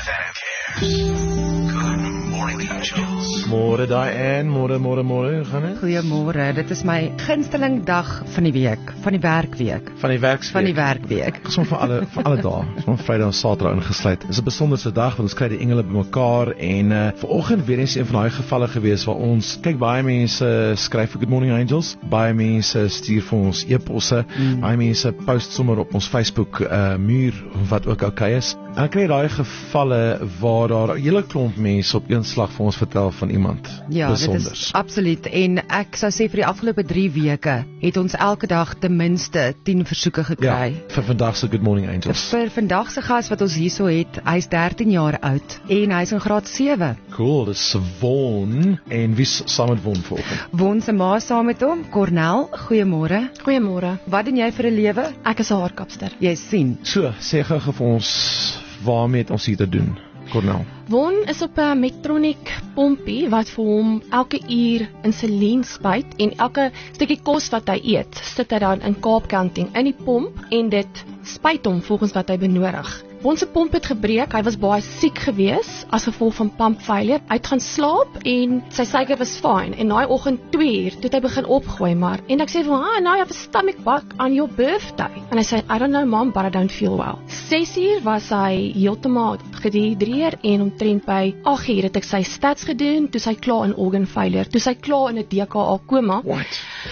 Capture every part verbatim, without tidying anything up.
Môre Diane, môre, môre, môre, gaan dit? Goeiemôre, dit is my gunsteling dag van die week, van die werkweek. Van die werksweek. Van die werkweek. Ek is van alle van alle dae, van Vrydag en Saterdag ingesluit. Dit is 'n besonderse dag want ons kry die engele bymekaar en uh, vanoggend weer eens een van daai gevalle gewees waar ons kyk baie mense skryf vir Good Morning Angels, baie mense stuur vir ons e-posse, mm. baie mense post sommer op ons Facebook uh, muur wat ook okay is. En dan kry jy daai gevalle waar daar 'n hele klomp mense op een slag vir ons vertel van iemand ja, besonders. Dit is absoluut. En ek sou sê vir die afgelope drie weke het ons elke dag ten minste tien versoeke gekry. Ja, vir vandag se Good Morning Angels. Vir vandag se gas wat ons hierso het, hy's dertien jaar oud en hy's in graad sewe. Cool, dis Von en wie's saam met Von vanoggend? Von se ma saam met hom, Cornel. Goeiemôre. Goeiemôre. Wat doen jy vir 'n lewe? Ek is 'n haarkapster. Jy sien. So, sê gou vir ons waarmee het ons hier te doen, Cornel? Von is op 'n Medtronic pompie wat vir hom elke uur insulien spuit en elke stukkie kos wat hy eet, sit hy dan in kaapkanting in die pomp en dit spuit hom volgens wat hy benodig. Von se pomp het gebreek, hy was baie siek gewees as gevolg van pump failure. Hy het gaan slaap en sy suiker was fyn en daai oggend twee uur toe het hy begin opgooi maar en ek sê vir hom, "Ah, now you have a stomach bug on your birthday." En hy sê, "I don't know mom, but I don't feel well." ses uur was hy heeltemal gedehidreer en omtrent by agt uur het ek sy stats gedoen, toe sy klaar in organ failure, toe sy klaar in 'n D K A koma. What?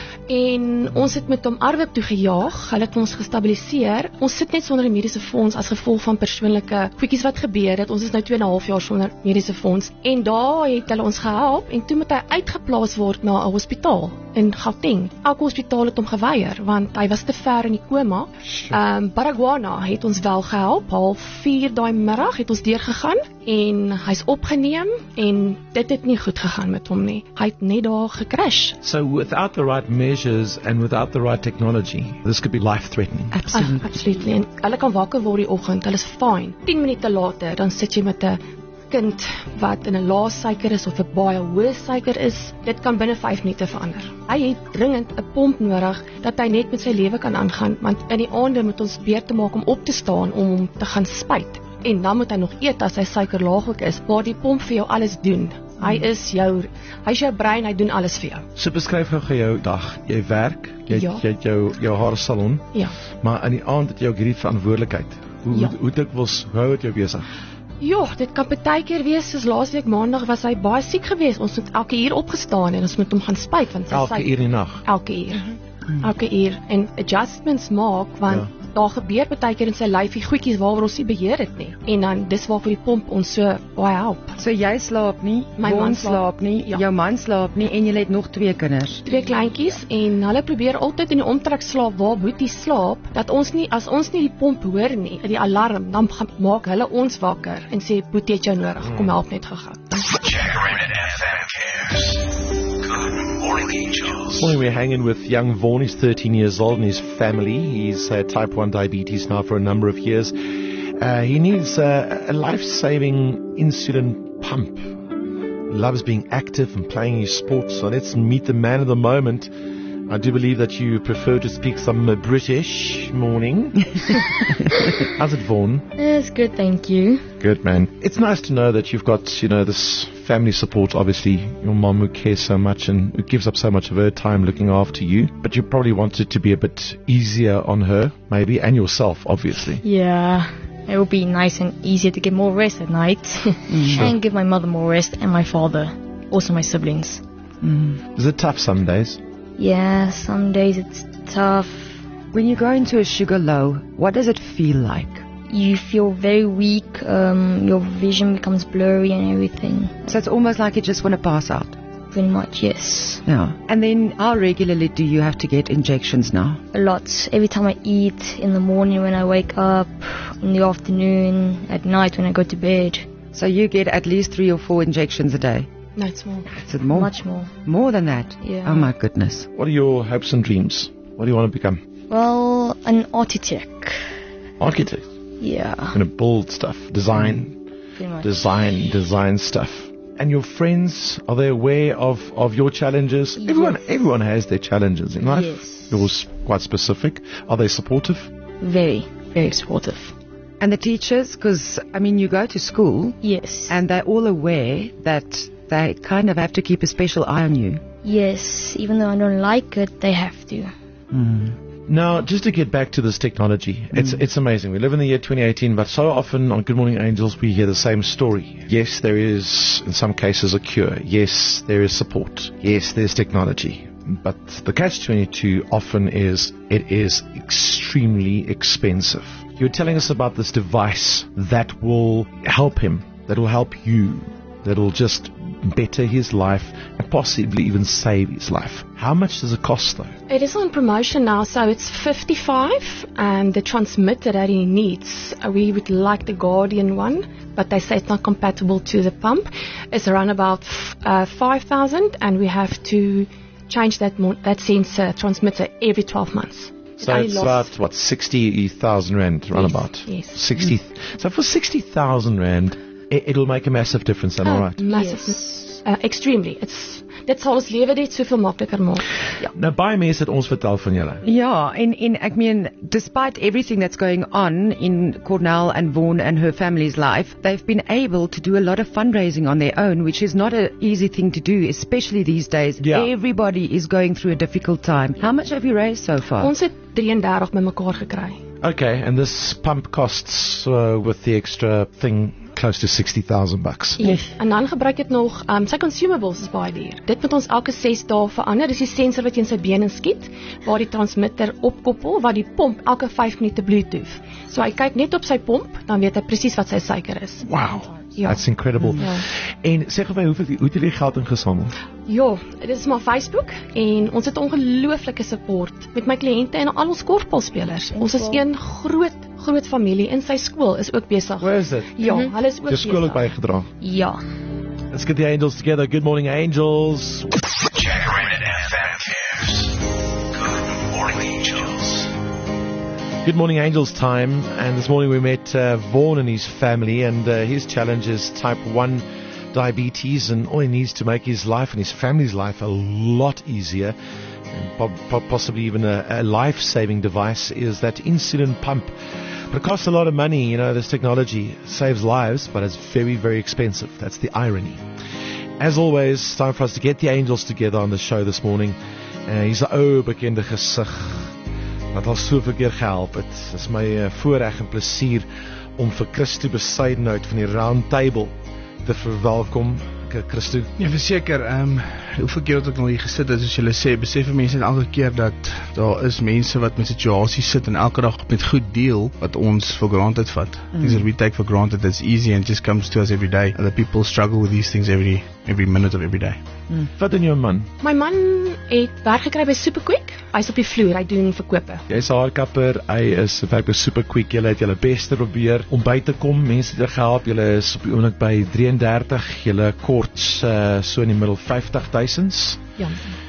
En ons het met hom Arwip toe gejaag, hulle het ons gestabiliseer. Ons sit net sonder 'n mediese fonds as gevolg van persoonlike goedjies wat gebeur het. Ons is nou twee en 'n half jaar sonder mediese fonds. En daar het hulle ons gehelp en toe moet hy uitgeplaas word na 'n hospitaal in Gauteng. Elke hospitaal het hom geweier want hy was te ver in die koma. Ehm um, Baragwana het ons wel gehelp. Half vier daai middag het ons deurgegaan en hy's opgeneem en dit het nie goed gegaan met hom nie. Hy het net daar gecrash. So without the right measures and without the right technology, this could be life-threatening. Absoluut. Absoluut. En hulle kan wakker word die oggend, hulle is fine. tien minute later dan sit jy met 'n kind wat in 'n lae suiker is of 'n baie hoë suiker is. Dit kan binne vyf minute verander. Hy het dringend 'n pomp nodig dat hy net met sy lewe kan aangaan, want in die aande moet ons beurte maak om op te staan om hom te gaan spuit. En dan moet hy nog eet as sy suiker laaglik is, waar die pomp vir jou alles doen. Hy is jou, hy is jou brein, hy doen alles vir jou. So beskryf gou jou dag. Jy werk, jy, Ja. jy het jou jou haarsalon, Ja. maar in die aand het jy ook hierdie verantwoordelikheid. Hoe Ja. hoe, hoe dikwels hou dit jou besig? Ja, dit kan partykeer wees, soos laasweek maandag was hy baie siek geweest. Ons het elke uur opgestaan en ons moet hom gaan spuit want sy Elke sy- uur in die nag. elke uur. Elke uur en adjustments maak want Ja. daar gebeur partykeer in sy lyfie goedjies waaroor ons nie beheer het nie. En dan dis waarvoor die pomp ons so baie help. So jy slaap nie, My Von man slaap, slaap. nie, Ja. jou man slaap nie en jy het nog twee kinders. Twee kleintjies en hulle probeer altyd in die omtrek slaap waar Boetie slaap, dat ons nie as ons nie die pomp hoor nie, die alarm, dan gaan- maak hulle ons wakker en sê Boetie het jou nodig, kom help net gou-gou. Morning, we're hanging with young Vaughan. He's thirteen years old and his family. He's uh, type one diabetes now for a number of years. Uh, he needs uh, a life-saving insulin pump. Loves being active and playing his sports. So let's meet the man of the moment. I do believe that you prefer to speak some uh, British. Morning. How's it, Vaughan? It's good, thank you. Good, man. It's nice to know that you've got, you know, this family support. Obviously, your mom who cares so much and who gives up so much of her time looking after you. But you probably want it to be a bit easier on her, maybe, and yourself, obviously. Yeah, it will be nice and easier to get more rest at night. Sure. And give my mother more rest and my father, also my siblings. Is it tough some days? Yeah, some days it's tough. When you go into a sugar low, what does it feel like? You feel very weak, um, your vision becomes blurry and everything. So it's almost like you just want to pass out. Pretty much, yes. Yeah. And then how regularly do you have to get injections now? A lot. Every time I eat, in the morning when I wake up, in the afternoon, at night when I go to bed. So you get at least three or four injections a day? No, it's more. Is it more? Much more. More than that? Yeah. Oh my goodness. What are your hopes and dreams? What do you want to become? Well, an architect. Architect. Yeah. Going to build stuff, design, Pretty much. design, design stuff. And your friends, are they aware of, of your challenges? Yes. Everyone, everyone has their challenges in life. Yes. Yours quite specific. Are they supportive? Very, very supportive. And the teachers, because, I mean, you go to school Yes. and they're all aware that they kind of have to keep a special eye on you. Yes, even though I don't like it, they have to. Now, just to get back to this technology, it's it's amazing. We live in the year twenty eighteen, but so often on Good Morning Angels, we hear the same story. Yes, there is, in some cases, a cure. Yes, there is support. Yes, there's technology. But the catch twenty-two often is, it is extremely expensive. You're telling us about this device that will help him, that will help you, that will just better his life and possibly even save his life. How much does it cost though? It is on promotion now, so it's fifty-five, and the transmitter that he needs, uh, we would like the Guardian one, but they say it's not compatible to the pump. It's around about uh, five thousand, and we have to change that mo- that sensor transmitter every twelve months. So only it's lost- about, what, sixty thousand rand, roundabout? yes. sixty. So for sixty thousand rand, it, it'll make a massive difference, am I Oh, right? massive, Yes. uh, extremely. It's dit sal ons lewe net soveel makliker maak. Ja. Nou, baie mense het ons vertel van julle. Yeah, and, and I mean, despite everything that's going on in Cornell and Vaughan and her family's life, they've been able to do a lot of fundraising on their own, which is not an easy thing to do, especially these days. Yeah. Everybody is going through a difficult time. How much have you raised so far? Ons het drieëndertig bymekaar gekry. Okay, and this pump costs, uh, with the extra thing, close to sixty thousand bucks. Yes. En dan gebruik dit nog um, sy consumables is baie duur. Dit moet ons elke ses dae verander. Dis die sensor wat jy in sy bene skiet, waar die transmitter opkoppel, wat die pomp elke vyf minute Bluetooth. So hy kyk net op sy pomp, dan weet hy presies wat sy suiker is. Wow, Ja. that's incredible. Ja. En sê gou vir my, hoeveel hoe het julle geld ingesamel? Ja, dit is maar Facebook en ons het ongelooflike support met my kliënte en al ons korfbalspelers. Ons is een groot groot familie en sy skool is ook besig. Where is it? Ja, hulle is ook Jou skool ook besig. bygedra. Ja. Let's get the angels together. Good morning, angels. Jack Raymond F M cares. Good morning, angels. Good morning, angels time. And this morning we met uh, Vaughan and his family, and uh, his challenge is type one diabetes, and all he needs to make his life and his family's life a lot easier, and po- po- possibly even a, a life-saving device, is that insulin pump. But it costs a lot of money. You know, this technology saves lives, but it's very, very expensive. That's the irony. As always, it's time for us to get the angels together on the show this morning. Uh, he's 'n ou bekende gesig wat al soveel keer gehelp het. Dit is my uh, voorreg en plesier om vir Christo Besuidenhout van die Round Table te verwelkom. K- Christo, Ja, verseker, ehm um, hoeveel keer het ek al hier gesit het, soos julle sê, besef mense net elke keer dat daar is mense wat met situasies sit en elke dag met goed deel wat ons for granted vat. Mm. Things that we take for granted, that's easy and just comes to us every day. Other people struggle with these things every every minute of every day. wat doen jou man? My man het werk gekry by Superquick. Hy's op die vloer, hy doen verkope. Jy's 'n haarkapper, hy is werk by Superquick. Julle het julle bes te probeer om by te kom. Mense het julle gehelp. Julle is op die oomblik by drieëndertig. Julle kort uh, so in die middel vyftig duisend. Ja.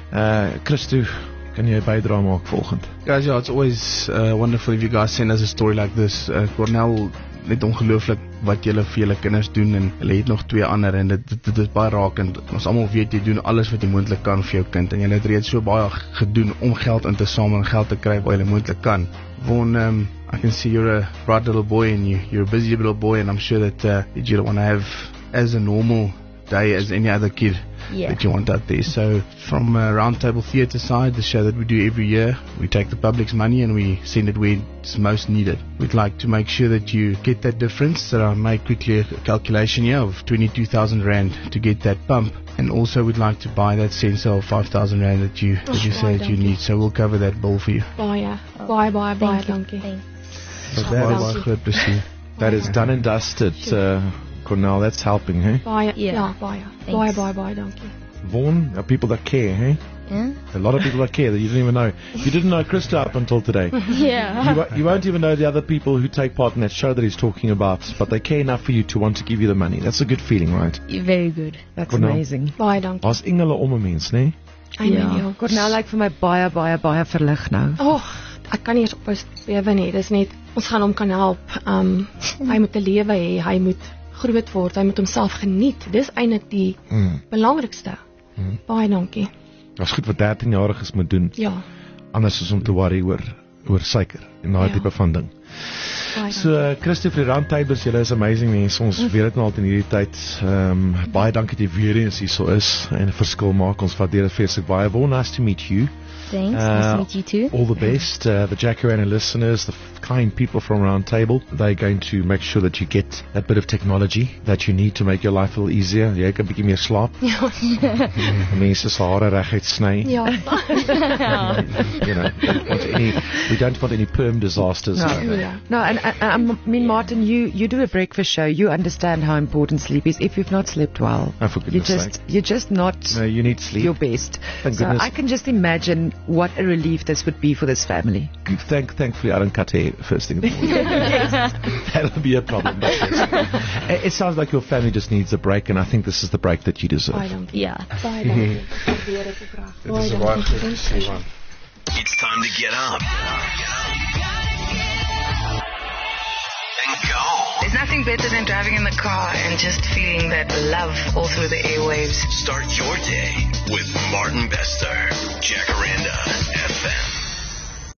Uh Christo, kan jy bydra maak volgend? Guys, yeah, it's always uh, wonderful if you guys send us a story like this. Uh, Cornell, net ongelooflik wat julle vir julle kinders doen, en julle het nog twee ander, en dit, dit, dit is baie rakend. Ons almal weet jy doen alles wat jy moontlik kan vir jou kind, en julle het reeds so baie gedoen om geld in te samel en geld te kry waar julle moontlik kan. Vaughan, um, I can see you're a bright little boy, and you, you're a busy little boy, and I'm sure that uh, you don't want to have as a normal day as any other kid. Yeah. That you want out there. So from uh, Round Table Theatre side, the show that we do every year, we take the public's money and we send it where it's most needed. We'd like to make sure that you get that difference. So I made quickly a calculation here of twenty-two thousand rand to get that pump. And also we'd like to buy that sensor of five thousand rand that you, that you Oh, say that you dankie. need. So we'll cover that bill for you. Baie, baie, baie, baie Thank you. dankie. Thanks. So Baie, that baie is, groot plesier. that is done and dusted, uh, Cornell. That's helping, hey? Baie, Yeah. ja, baie. Baie, baie, baie dankie. Vaughan, are people that care, hey? Yeah? A lot of people that care that you didn't even know. You didn't know Christo up until today. Yeah. You, wo- you won't even know the other people who take part in that show that he's talking about, but they care enough for you to want to give you the money. That's a good feeling, right? Very good. That's Cornell. amazing. Baie dankie. As engele om 'n mens, né? I mean, ja. Cornell lyk vir my baie, baie, baie verlig nou. Oh, ek kan nie eens ophou bewe nie. Dis net ons gaan hom kan help. Um hy moet 'n lewe hê, hy moet groot word, hy moet homself geniet. Dis eintlik die Mm. belangrikste. Mm. Baie dankie. Dit's goed wat dertien-jariges moet doen, Ja. anders as om te worry oor oor suiker en daai Ja. tipe van ding. So, uh, Christopher Randtybers, julle is amazing mense. Ons weet dit nou al in hierdie tyd. Um, baie dankie dat jy weer eens hier so is en 'n verskil maak. Ons waardeer dit vreeslik baie. Well, nice to meet you. Thanks. Uh, nice to meet you too. All the best. Uh, the Jacaranda listeners, the f- kind people from Round Table, they're going to make sure that you get that bit of technology that you need to make your life a little easier. Jy kan 'n bietjie meer slaap. Ja. Mense se hare reguit sny. Ja. You know, don't want any, we don't want any perm disasters. No, Yeah. no, and uh, I mean, Martin, you, you do a breakfast show. You understand how important sleep is. If you've not slept well, Oh, for you goodness just sake. you're just not No, you need sleep. your best. Thank so goodness. I can just imagine what a relief this would be for this family. Thank, thankfully, I don't cut hair first thing in the morning. That'll be a problem. But yes. it, it sounds like your family just needs a break, and I think this is the break that you deserve. Baie dankie. Yeah. Baie dankie. Ek waardeer dit opreg. Baie Dis baie dankie. goed te sien man. It's time to get up and go. There's nothing better than driving in the car and just feeling that love all through the airwaves. Start your day with Martin Bester.